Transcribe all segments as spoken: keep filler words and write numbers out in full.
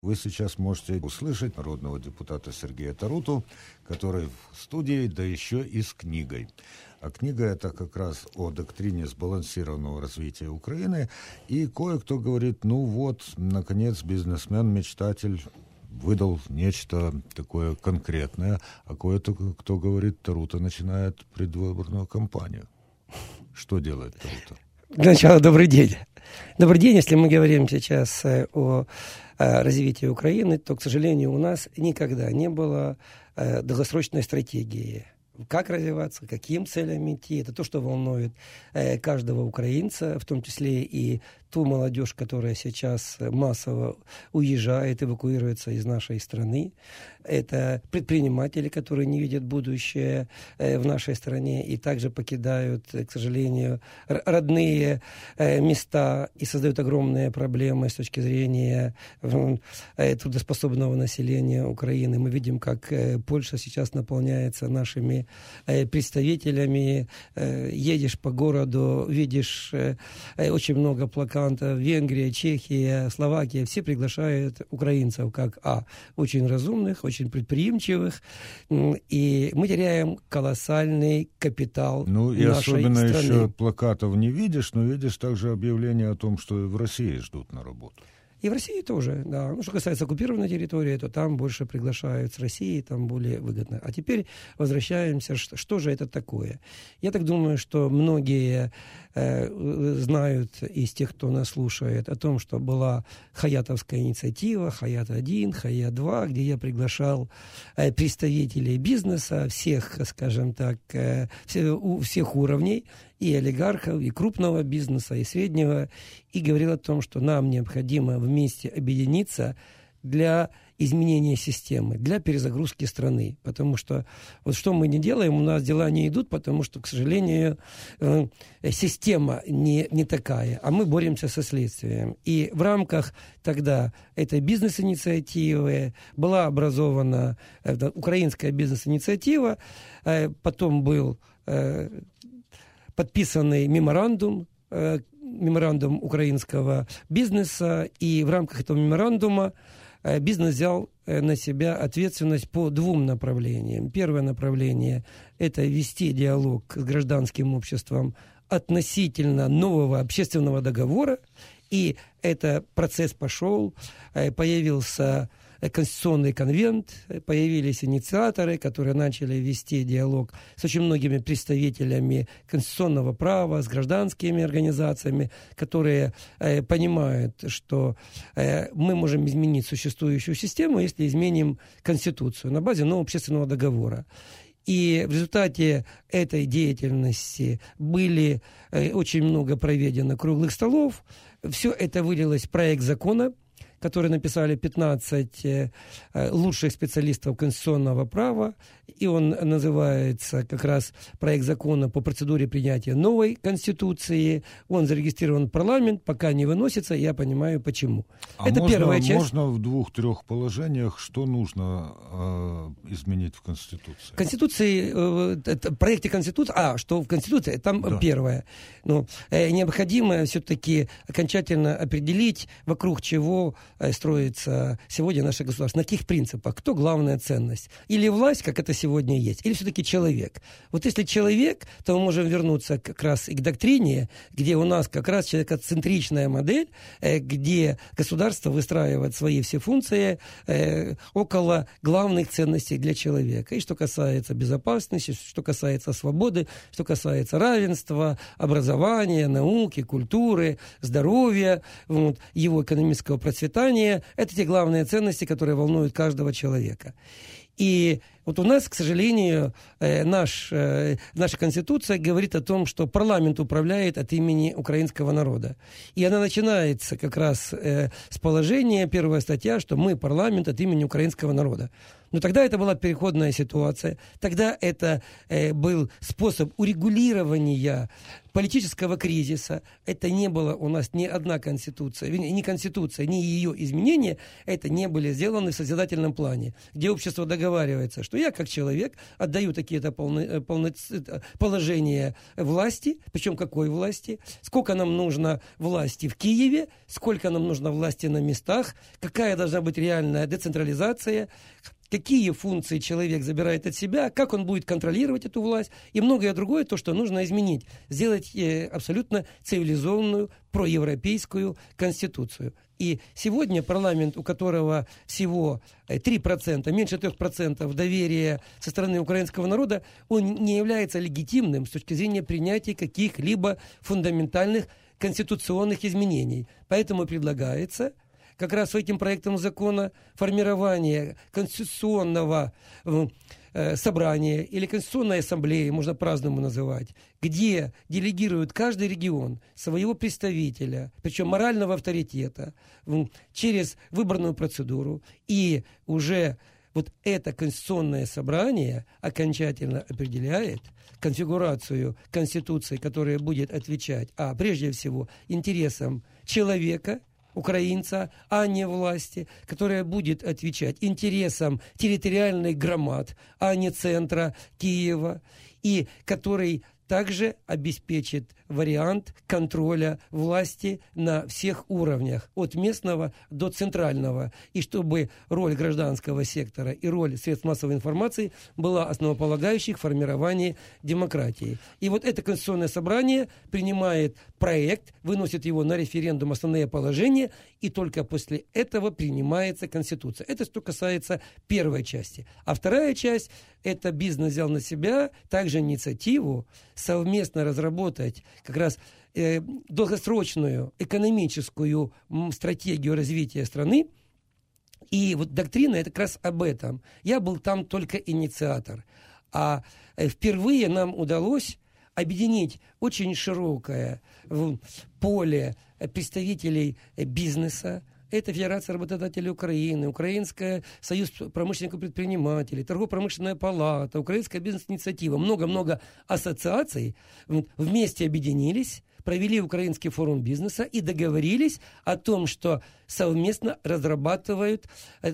Вы сейчас можете услышать народного депутата Сергея Таруту, который в студии, да еще и с книгой. А книга это как раз о доктрине сбалансированного развития Украины. И кое-кто говорит, ну вот, наконец, бизнесмен-мечтатель выдал нечто такое конкретное, а кое-кто, кто говорит, Тарута начинает предвыборную кампанию. Что делает Тарута? Для начала добрый день. Добрый день, если мы говорим сейчас о развитии Украины, то, к сожалению, у нас никогда не было долгосрочной стратегии. Как развиваться, каким целям идти, это то, что волнует каждого украинца, в том числе и ту молодежь, которая сейчас массово уезжает, эвакуируется из нашей страны. Это предприниматели, которые не видят будущее в нашей стране и также покидают, к сожалению, родные места и создают огромные проблемы с точки зрения трудоспособного населения Украины. Мы видим, как Польша сейчас наполняется нашими представителями. Едешь по городу, видишь очень много плакатов. Венгрия, Чехия, Словакия, все приглашают украинцев как а, очень разумных, очень предприимчивых, и мы теряем колоссальный капитал ну, и нашей особенно страны. Еще плакатов не видишь, но видишь также объявление о том, что и в России ждут на работу. И в России тоже, да. Ну, что касается оккупированной территории, то там больше приглашают с России, там более выгодно. А теперь возвращаемся, что, что же это такое? Я так думаю, что многие э, знают из тех, кто нас слушает, о том, что была Хаятовская инициатива, Хаят один, Хаят два, где я приглашал э, представителей бизнеса, всех, скажем так, э, все, у, всех уровней, и олигархов, и крупного бизнеса, и среднего, и говорил о том, что нам необходимо вместе объединиться для изменения системы, для перезагрузки страны. Потому что вот что мы не делаем, у нас дела не идут, потому что, к сожалению, э, система не, не такая, а мы боремся со следствием. И в рамках тогда этой бизнес-инициативы была образована э, украинская бизнес-инициатива, э, потом был э, подписанный меморандум, э, меморандум украинского бизнеса, и в рамках этого меморандума э, бизнес взял э, на себя ответственность по двум направлениям. Первое направление – это вести диалог с гражданским обществом относительно нового общественного договора, и этот процесс пошел, э, появился Конституционный конвент, появились инициаторы, которые начали вести диалог с очень многими представителями конституционного права, с гражданскими организациями, которые э, понимают, что э, мы можем изменить существующую систему, если изменим Конституцию на базе нового общественного договора. И в результате этой деятельности были э, очень много проведено круглых столов. Все это вылилось в проект закона, которые написали пятнадцать э, лучших специалистов конституционного права, и он называется как раз проект закона по процедуре принятия новой Конституции. Он зарегистрирован в парламент, пока не выносится, я понимаю, почему. А это можно, первая часть. Можно в двух-трех положениях, что нужно э, изменить в Конституции? В Конституции, э, в проекте Конституции, а, что в Конституции, там да. Первое. Ну, э, необходимо все-таки окончательно определить, вокруг чего строится сегодня наше государство, на каких принципах, кто главная ценность, или власть, как это сегодня есть, или все-таки человек. Вот если человек, то мы можем вернуться как раз и к доктрине, где у нас как раз человекоцентричная модель, где государство выстраивает свои все функции около главных ценностей для человека. И что касается безопасности, что касается свободы, что касается равенства, образования, науки, культуры, здоровья, вот, его экономического процветания. Это те главные ценности, которые волнуют каждого человека. И вот у нас, к сожалению, наш, наша Конституция говорит о том, что парламент управляет от имени украинского народа. И она начинается как раз с положения, первая статья, что мы парламент от имени украинского народа. Но тогда это была переходная ситуация, тогда это э, был способ урегулирования политического кризиса. Это не было у нас ни одна конституция, ни конституция, ни ее изменения, это не были сделаны в созидательном плане, где общество договаривается, что что я, как человек, отдаю такие-то полно, полно, положения власти, причем какой власти, сколько нам нужно власти в Киеве, сколько нам нужно власти на местах, какая должна быть реальная децентрализация, какие функции человек забирает от себя, как он будет контролировать эту власть и многое другое, то, что нужно изменить, сделать э, абсолютно цивилизованную, проевропейскую конституцию. И сегодня парламент, у которого всего три процента, меньше трех процентов доверия со стороны украинского народа, он не является легитимным с точки зрения принятия каких-либо фундаментальных конституционных изменений. Поэтому предлагается как раз этим проектом закона формирование конституционного э, собрания или конституционной ассамблеи, можно по-разному называть, где делегируют каждый регион своего представителя, причем морального авторитета, э, через выборную процедуру. И уже вот это конституционное собрание окончательно определяет конфигурацию Конституции, которая будет отвечать, а прежде всего, интересам человека, украинца, а не власти, которая будет отвечать интересам территориальных громад, а не центра Киева, и который также обеспечит вариант контроля власти на всех уровнях, от местного до центрального, и чтобы роль гражданского сектора и роль средств массовой информации была основополагающей в формировании демократии. И вот это Конституционное собрание принимает проект, выносит его на референдум «Основные положения», и только после этого принимается Конституция. Это что касается первой части. А вторая часть – это бизнес взял на себя также инициативу совместно разработать как раз э, долгосрочную экономическую м, стратегию развития страны. И вот доктрина – это как раз об этом. Я был там только инициатор. А э, впервые нам удалось объединить очень широкое э, поле представителей э, бизнеса. Это Федерация работодателей Украины, Украинский союз промышленников и предпринимателей, Торгово-промышленная палата, Украинская бизнес-инициатива. Много-много ассоциаций вместе объединились, провели Украинский форум бизнеса и договорились о том, что совместно разрабатывают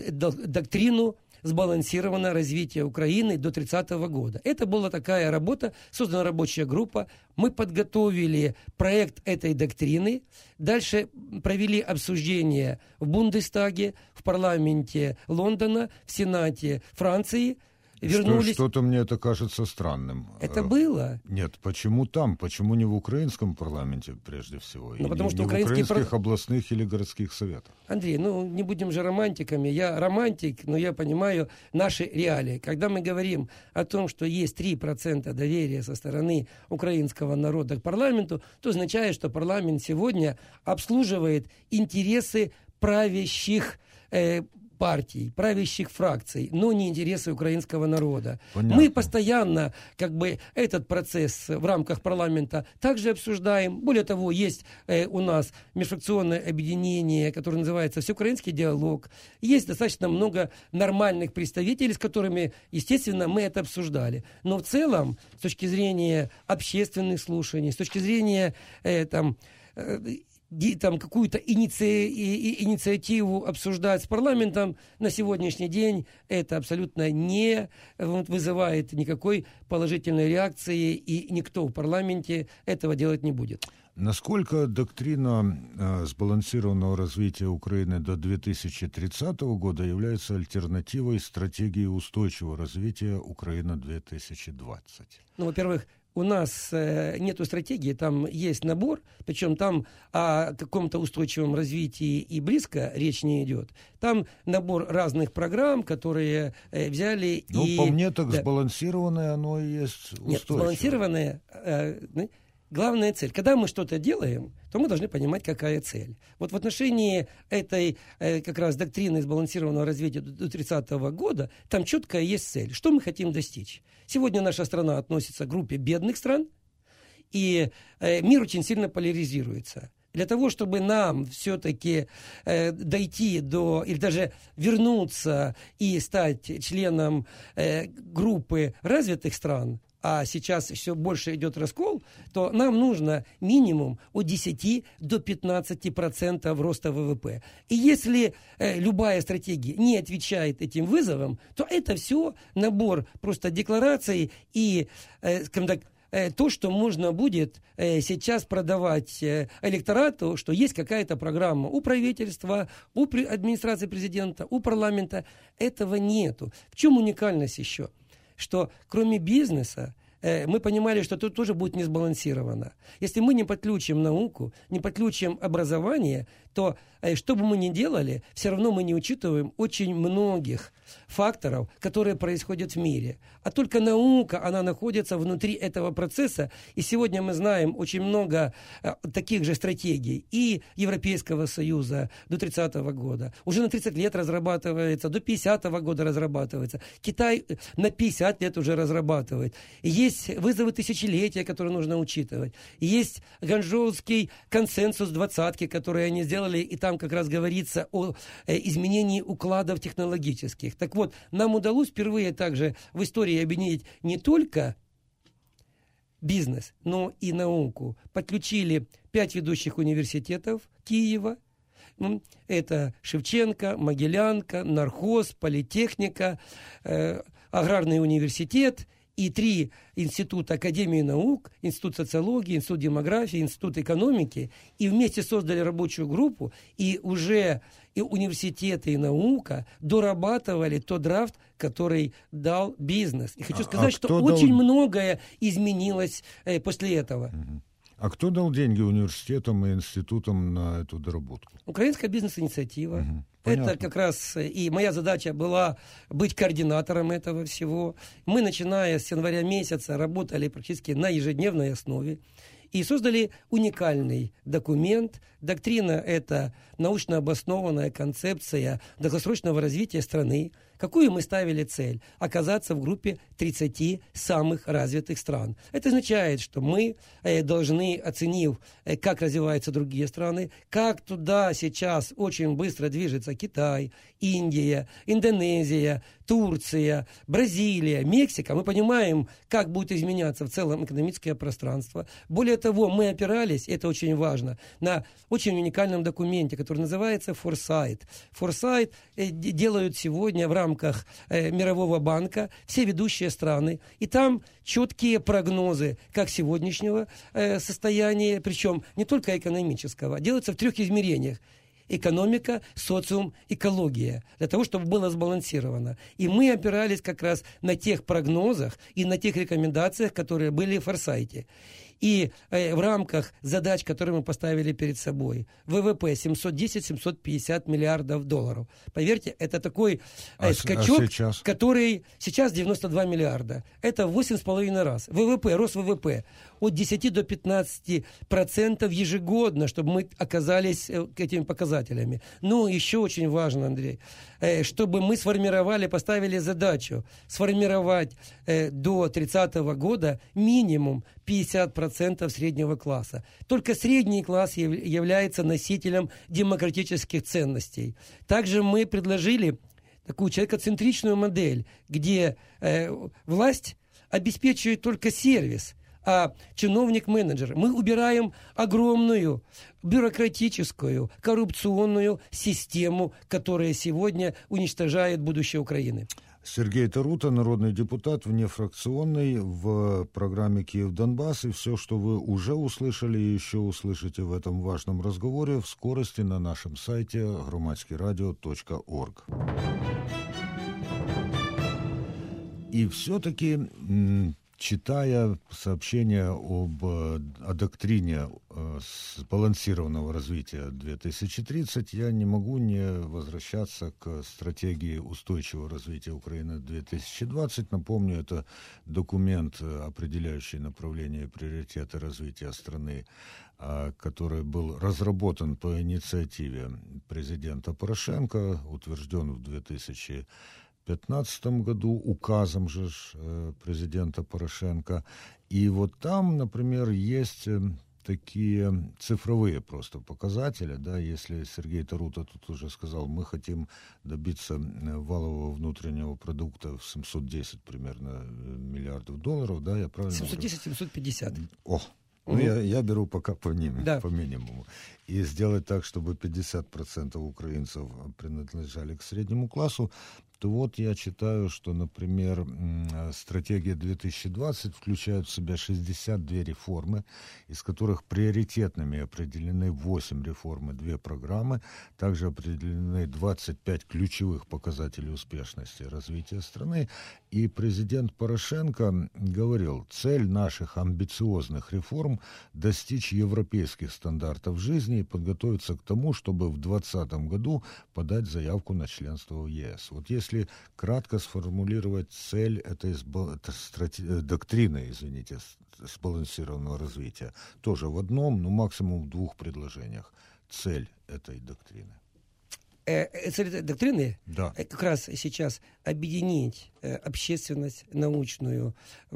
доктрину сбалансированное развитие Украины до тридцатого года. Это была такая работа, создана рабочая группа. Мы подготовили проект этой доктрины. Дальше провели обсуждение в Бундестаге, в парламенте Лондона, в Сенате Франции. Вернулись... Что, что-то мне это кажется странным. Это было. Нет, почему там? Почему не в украинском парламенте прежде всего? Ну, и потому не, что не украинский в украинских пар... областных или городских советах? Андрей, ну не будем же романтиками. Я романтик, но я понимаю наши реалии. Когда мы говорим о том, что есть три процента доверия со стороны украинского народа к парламенту, то означает, что парламент сегодня обслуживает интересы правящих э, партий, правящих фракций, но не интересы украинского народа. Понятно. Мы постоянно как бы этот процесс в рамках парламента также обсуждаем. Более того, есть э, у нас межфракционное объединение, которое называется «Всеукраинский диалог». Есть достаточно много нормальных представителей, с которыми, естественно, мы это обсуждали. Но в целом, с точки зрения общественных слушаний, с точки зрения э, там, э, там какую-то иници... инициативу обсуждать с парламентом на сегодняшний день, это абсолютно не вызывает никакой положительной реакции, и никто в парламенте этого делать не будет. Насколько доктрина э, сбалансированного развития Украины до две тысячи тридцатого года является альтернативой стратегии устойчивого развития Украины две тысячи двадцать? Ну, во-первых, у нас э, нету стратегии, там есть набор, причем там о каком-то устойчивом развитии и близко речь не идет. Там набор разных программ, которые э, взяли ну, и... Ну, по мне так да. Сбалансированное оно и есть устойчивое. Нет, сбалансированное... Э, главная цель. Когда мы что-то делаем, то мы должны понимать, какая цель. Вот в отношении этой э, как раз доктрины сбалансированного развития до тридцатого года, там четкая есть цель. Что мы хотим достичь? Сегодня наша страна относится к группе бедных стран, и э, мир очень сильно поляризируется. Для того, чтобы нам все-таки э, дойти до, или даже вернуться и стать членом э, группы развитых стран, а сейчас все больше идет раскол, то нам нужно минимум от десяти до пятнадцати процентов роста ВВП. И если э, любая стратегия не отвечает этим вызовам, то это все набор просто деклараций и, э, скажем так, э, то, что можно будет э, сейчас продавать э, электорату, что есть какая-то программа у правительства, у при- администрации президента, у парламента. Этого нету. В чем уникальность еще? Что кроме бизнеса, э, мы понимали, что тут тоже будет несбалансировано. Если мы не подключим науку, не подключим образование, то э, что бы мы ни делали, все равно мы не учитываем очень многих факторов, которые происходят в мире. А только наука, она находится внутри этого процесса. И сегодня мы знаем очень много э, таких же стратегий и Европейского Союза до тридцатого года. Уже на тридцать лет разрабатывается, до пятидесятого года разрабатывается. Китай на пятьдесят лет уже разрабатывает. И есть вызовы тысячелетия, которые нужно учитывать. И есть Ганчжоуский консенсус двадцатки, который они сделали, и там как раз говорится о э, изменении укладов технологических. Так вот, нам удалось впервые также в истории объединить не только бизнес, но и науку. Подключили пять ведущих университетов Киева. Это Шевченко, Могилянка, Нархоз, Политехника, э, Аграрный университет и три института Академии наук, Институт социологии, Институт демографии, Институт экономики, и вместе создали рабочую группу, и уже и университеты, и наука дорабатывали тот драфт, который дал бизнес. И хочу сказать, а что дал... очень многое изменилось э, после этого. А кто дал деньги университетам и институтам на эту доработку? Украинская бизнес-инициатива. Угу. Это как раз и моя задача была быть координатором этого всего. Мы, начиная с января месяца, работали практически на ежедневной основе и создали уникальный документ. Доктрина – это научно обоснованная концепция долгосрочного развития страны. Какую мы ставили цель? Оказаться в группе тридцати самых развитых стран. Это означает, что мы э, должны, оценив, э, как развиваются другие страны, как туда сейчас очень быстро движется Китай, Индия, Индонезия, Турция, Бразилия, Мексика, мы понимаем, как будет изменяться в целом экономическое пространство. Более того, мы опирались, это очень важно, на очень уникальном документе, который называется Foresight. Foresight э, делают сегодня в рамках в рамках э, Мирового банка все ведущие страны. И там четкие прогнозы как сегодняшнего э, состояния, причем не только экономического, делаются в трех измерениях. Экономика, социум, экология, для того, чтобы было сбалансировано. И мы опирались как раз на тех прогнозах и на тех рекомендациях, которые были в Форсайте. И э, в рамках задач, которые мы поставили перед собой, ВВП семьсот десять - семьсот пятьдесят миллиардов долларов. Поверьте, это такой э, а, скачок, а сейчас? который сейчас девяносто два миллиарда. Это восемь с половиной раз. ВВП, рост ВВП от десяти до пятнадцати процентов ежегодно, чтобы мы оказались э, к этими показателями. Но еще очень важно, Андрей, э, чтобы мы сформировали, поставили задачу сформировать э, до тридцатого года минимум пятьдесят процентов среднего класса. Только средний класс яв, является носителем демократических ценностей. Также мы предложили такую человекоцентричную модель, где э, власть обеспечивает только сервис, а чиновник-менеджер. Мы убираем огромную бюрократическую, коррупционную систему, которая сегодня уничтожает будущее Украины. Сергей Тарута, народный депутат, внефракционный, в программе «Киев-Донбасс». И все, что вы уже услышали и еще услышите в этом важном разговоре, в скорости на нашем сайте громадский радио точка орг. И все-таки, читая сообщение об о доктрине сбалансированного развития две тысячи тридцать, я не могу не возвращаться к стратегии устойчивого развития Украины две тысячи двадцать. Напомню, это документ, определяющий направление и приоритеты развития страны, который был разработан по инициативе президента Порошенко, утвержден в две тысячи пятнадцатом году указом же президента Порошенко. И вот там, например, есть такие цифровые просто показатели, да, если Сергей Тарута тут уже сказал, мы хотим добиться валового внутреннего продукта в семьсот десять примерно миллиардов долларов, да, я правильно семьсот десять - семьсот пятьдесят. О, ну угу. я, я беру пока по, ним, да. по минимуму. И сделать так, чтобы пятьдесят процентов украинцев принадлежали к среднему классу, то вот я читаю, что, например, стратегия две тысячи двадцать включает в себя шестьдесят две реформы, из которых приоритетными определены восемь реформ и две программы. Также определены двадцать пять ключевых показателей успешности развития страны. И президент Порошенко говорил, цель наших амбициозных реформ – достичь европейских стандартов жизни и подготовиться к тому, чтобы в двадцатом году подать заявку на членство в ЕС. Вот если Если кратко сформулировать цель этой страти... доктрины, извините, сбалансированного развития, тоже в одном, ну максимум в двух предложениях. Цель этой доктрины. Цель этой доктрины да. как раз сейчас объединить общественность научную,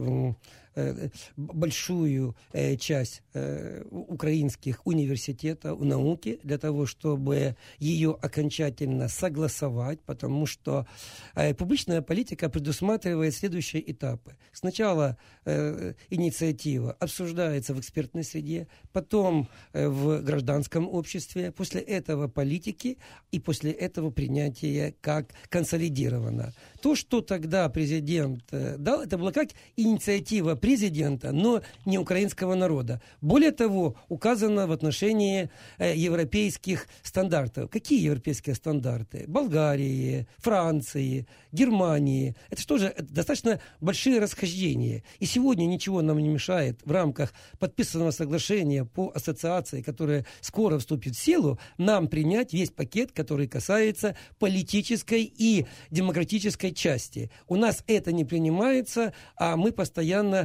большую часть украинских университетов науки для того, чтобы ее окончательно согласовать, потому что публичная политика предусматривает следующие этапы. Сначала инициатива обсуждается в экспертной среде, потом в гражданском обществе, после этого политики и после этого принятие как консолидировано. То, что тогда президент дал, это была как инициатива президента, но не украинского народа. Более того, указано в отношении э, европейских стандартов. Какие европейские стандарты? Болгарии, Франции, Германии. Это что же, это достаточно большие расхождения. И сегодня ничего нам не мешает в рамках подписанного соглашения по ассоциации, которое скоро вступит в силу, нам принять весь пакет, который касается политической и демократической части. У нас это не принимается, а мы постоянно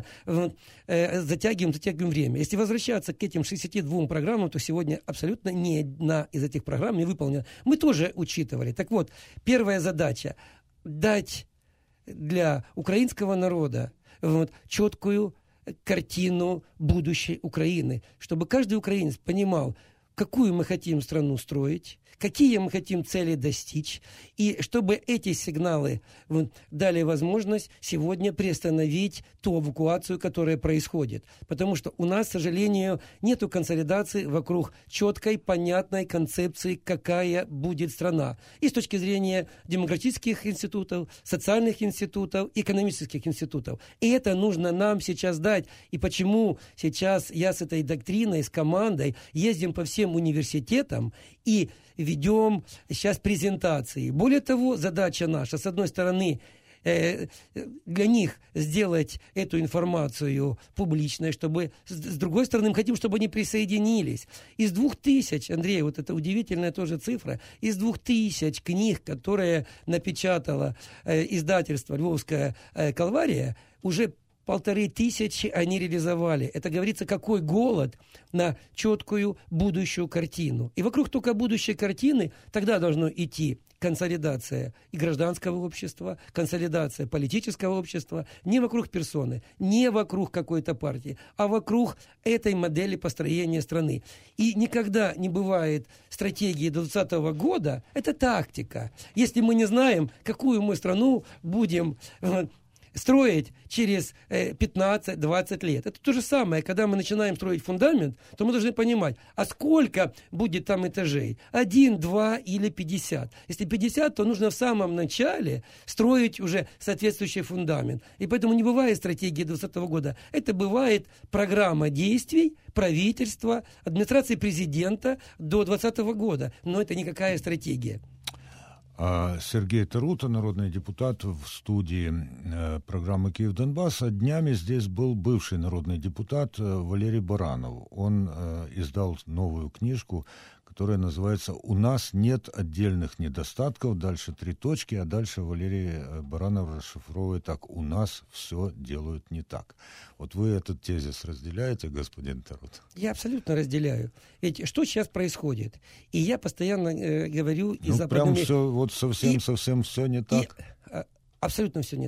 э, затягиваем, затягиваем время. Если возвращаться к этим шестидесяти двум программам, то сегодня абсолютно ни одна из этих программ не выполнена. Мы тоже учитывали. Так вот, первая задача – дать для украинского народа вот, четкую картину будущей Украины, чтобы каждый украинец понимал, какую мы хотим страну строить, какие мы хотим цели достичь, и чтобы эти сигналы вот, дали возможность сегодня приостановить ту эвакуацию, которая происходит. Потому что у нас, к сожалению, нет консолидации вокруг четкой, понятной концепции, какая будет страна. И с точки зрения демократических институтов, социальных институтов, экономических институтов. И это нужно нам сейчас дать. И почему сейчас я с этой доктриной, с командой ездим по всем университетам и ведем сейчас презентации. Более того, задача наша, с одной стороны, э, для них сделать эту информацию публичной, чтобы, с, с другой стороны, мы хотим, чтобы они присоединились. Из двух тысяч, Андрей, вот это удивительная тоже цифра, из двух тысяч книг, которые напечатало э, издательство «Львовская э, Калвария», уже полторы тысячи они реализовали. Это говорится, какой голод на четкую будущую картину. И вокруг только будущей картины тогда должно идти консолидация и гражданского общества, консолидация политического общества, не вокруг персоны, не вокруг какой-то партии, а вокруг этой модели построения страны. И никогда не бывает стратегии до двадцатого года, это тактика. Если мы не знаем, какую мы страну будем строить через пятнадцать-двадцать лет. Это то же самое, когда мы начинаем строить фундамент, то мы должны понимать, а сколько будет там этажей? Один, два или пятьдесят? Если пятьдесят, то нужно в самом начале строить уже соответствующий фундамент. И поэтому не бывает стратегии двадцатого года. Это бывает программа действий правительства, администрации президента до двадцатого года. Но это никакая стратегия. Сергей Тарута, народный депутат, в студии э, программы «Киев-Донбасс». А днями здесь был бывший народный депутат Валерий Баранов. Он э, издал новую книжку, которая называется «У нас нет отдельных недостатков». Дальше три точки, а дальше Валерий Баранов расшифровывает так: «У нас все делают не так». Вот вы этот тезис разделяете, господин Тарут? Я абсолютно разделяю. Ведь что сейчас происходит? И я постоянно э, говорю... Ну, прям все, вот совсем-совсем все не так? И, абсолютно все не так.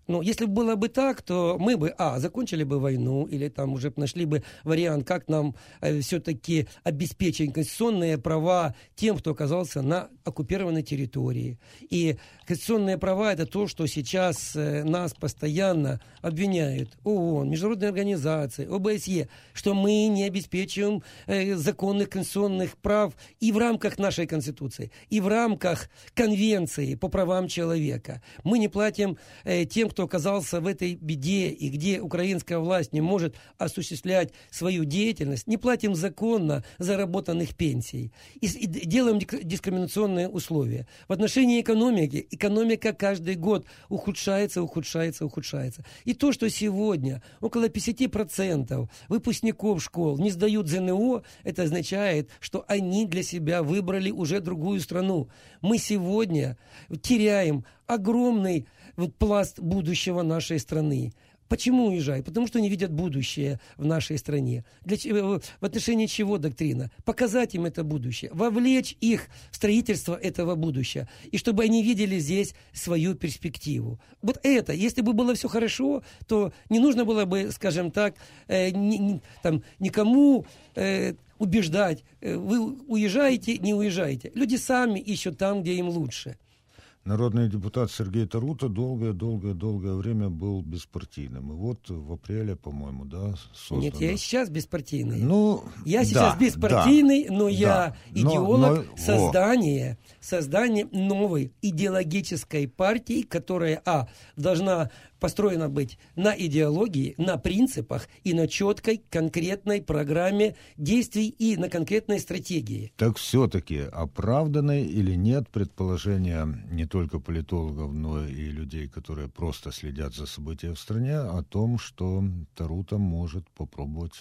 Ну, если бы было бы так, то мы бы, а, закончили бы войну, или там уже нашли бы вариант, как нам э, все-таки обеспечить конституционные права тем, кто оказался на оккупированной территории. И конституционные права – это то, что сейчас э, нас постоянно обвиняют ООН, международные организации, ОБСЕ, что мы не обеспечиваем э, законных конституционных прав и в рамках нашей Конституции, и в рамках Конвенции по правам человека. Мы не платим э, тем, кто оказался в этой беде и где украинская власть не может осуществлять свою деятельность, не платим законно заработанных пенсий и, и делаем дискриминационные условия. В отношении экономики, экономика каждый год ухудшается, ухудшается, ухудшается. И то, что сегодня около пятьдесят процентов выпускников школ не сдают ЗНО, это означает, что они для себя выбрали уже другую страну. Мы сегодня теряем огромный вот пласт будущего нашей страны. Почему уезжают? Потому что они видят будущее в нашей стране. Для, в отношении чего доктрина? Показать им это будущее, вовлечь их в строительство этого будущего, и чтобы они видели здесь свою перспективу. Вот это, если бы было все хорошо, то не нужно было бы, скажем так, э, ни, ни, там, никому э, убеждать, э, вы уезжаете, не уезжаете. Люди сами ищут там, где им лучше. Народный депутат Сергей Тарута долгое-долгое-долгое время был беспартийным. И вот в апреле, по-моему, да, создано... Нет, я и сейчас беспартийный. Ну, я сейчас да, беспартийный, да, но я да, идеолог но, но, создания, создания новой идеологической партии, которая, а, должна построена быть на идеологии, на принципах и на четкой конкретной программе действий и на конкретной стратегии. Так все-таки оправданы или нет предположения не только политологов, но и людей, которые просто следят за событиями в стране, о том, что Тарута может попробовать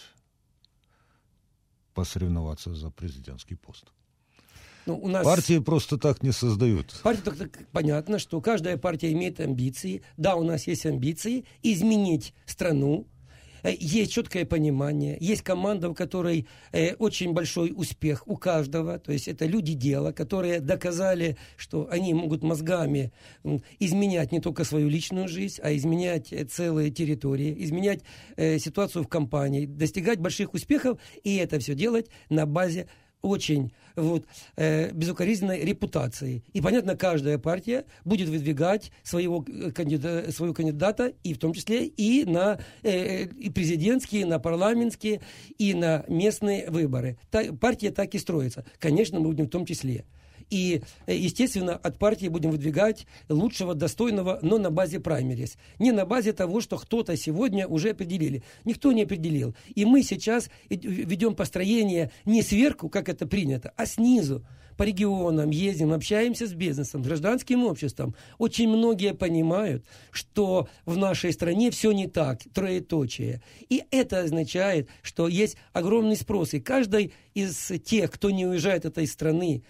посоревноваться за президентский пост? Ну, у нас... Партии просто так не создают. Партия, так, так, понятно, что каждая партия имеет амбиции. Да, у нас есть амбиции изменить страну. Есть четкое понимание. Есть команда, у которой э, очень большой успех у каждого. То есть это люди дела, которые доказали, что они могут мозгами э, изменять не только свою личную жизнь, а изменять э, целые территории, изменять э, ситуацию в компании, достигать больших успехов. И это все делать на базе очень вот, э, безукоризненной репутации. И, понятно, каждая партия будет выдвигать своего кандидата, своего кандидата, и в том числе и на э, и президентские, и на парламентские, и на местные выборы. Та, партия так и строится. Конечно, мы будем в том числе. И, естественно, от партии будем выдвигать лучшего, достойного, но на базе праймерис. Не на базе того, что кто-то сегодня уже определили. Никто не определил. И мы сейчас ведем построение не сверху, как это принято, а снизу. По регионам ездим, общаемся с бизнесом, с гражданским обществом. Очень многие понимают, что в нашей стране все не так, троеточие. И это означает, что есть огромный спрос. И каждый из тех, кто не уезжает от этой страны,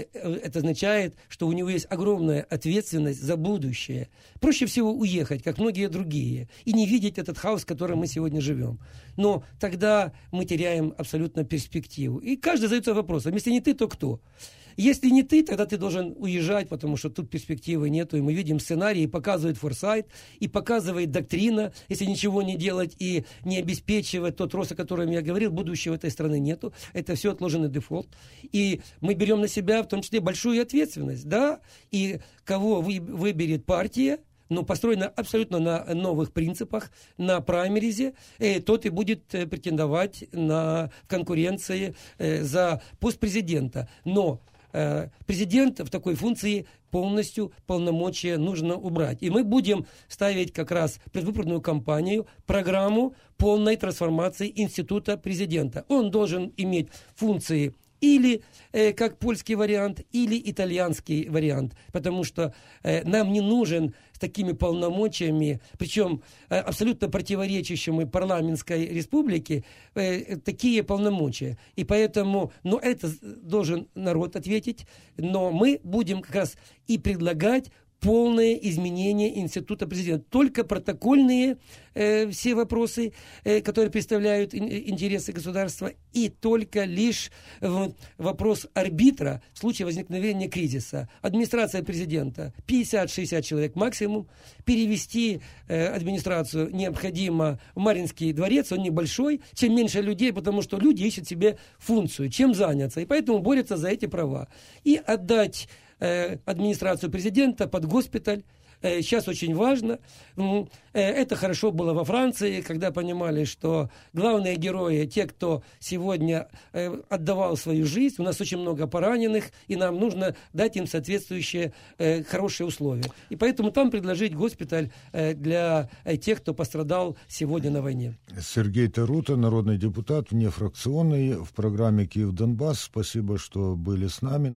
это означает, что у него есть огромная ответственность за будущее. Проще всего уехать, как многие другие, и не видеть этот хаос, в котором мы сегодня живем. Но тогда мы теряем абсолютно перспективу. И каждый задается вопросом, если не ты, то кто? Если не ты, тогда ты должен уезжать, потому что тут перспективы нету. И мы видим сценарий, и показывает форсайт, и показывает доктрина. Если ничего не делать и не обеспечивать тот рост, о котором я говорил, будущего этой страны нету. Это все отложенный дефолт. И мы берем на себя в том числе большую ответственность. Да? И кого вы, выберет партия, но построена абсолютно на новых принципах, на праймеризе, э, тот и будет э, претендовать на конкуренции э, за пост президента. Но э, президент в такой функции полностью полномочия нужно убрать. И мы будем ставить как раз предвыборную кампанию, программу полной трансформации института президента. Он должен иметь функции или э, как польский вариант, или итальянский вариант, потому что э, нам не нужен с такими полномочиями, причем э, абсолютно противоречащими парламентской республике, э, такие полномочия. И поэтому, ну, это должен народ ответить, но мы будем как раз и предлагать полное изменение института президента. Только протокольные э, все вопросы, э, которые представляют ин- интересы государства, и только лишь э, вопрос арбитра в случае возникновения кризиса. Администрация президента пятьдесят-шестьдесят человек максимум. Перевести э, администрацию необходимо в Марьинский дворец, он небольшой. Чем меньше людей, потому что люди ищут себе функцию, чем заняться, и поэтому борются за эти права. И отдать администрацию президента под госпиталь. Сейчас очень важно. Это хорошо было во Франции, когда понимали, что главные герои, те, кто сегодня отдавал свою жизнь, у нас очень много пораненых, и нам нужно дать им соответствующие хорошие условия. И поэтому там предложить госпиталь для тех, кто пострадал сегодня на войне. Сергей Тарута, народный депутат, внефракционный, в программе «Киев-Донбасс». Спасибо, что были с нами.